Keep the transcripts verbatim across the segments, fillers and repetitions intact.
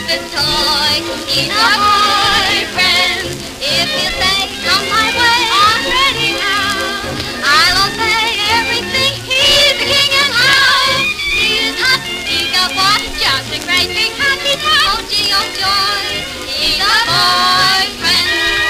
stupid toy. He's a boyfriend. If you say, come my way, I'm ready now. I'll obey everything. He's the king and out. He's hot, he's a boy, just a great big happy town. Oh gee, oh joy, he's a boyfriend.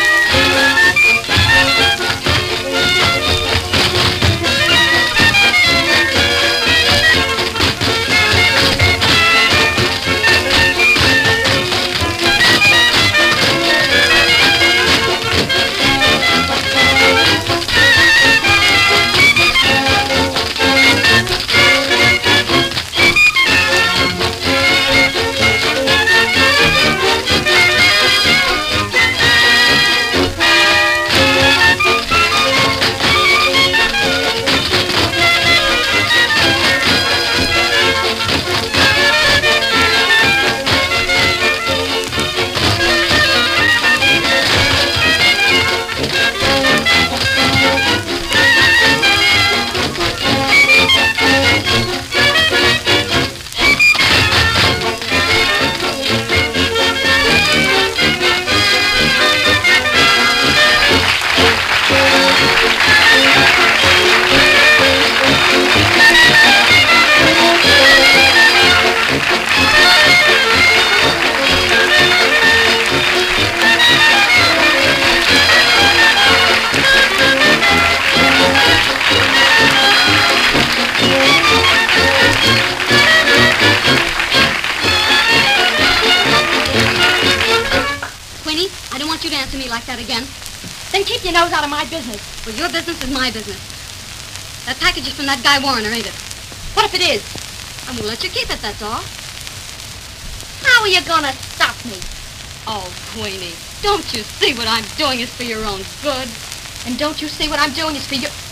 Like that again. Then keep your nose out of my business. Well, your business is my business. That package is from that guy Warner, ain't it? What if it is? I'm gonna let you keep it, that's all. How are you gonna stop me? Oh, Queenie, don't you see what I'm doing is for your own good? And don't you see what I'm doing is for your...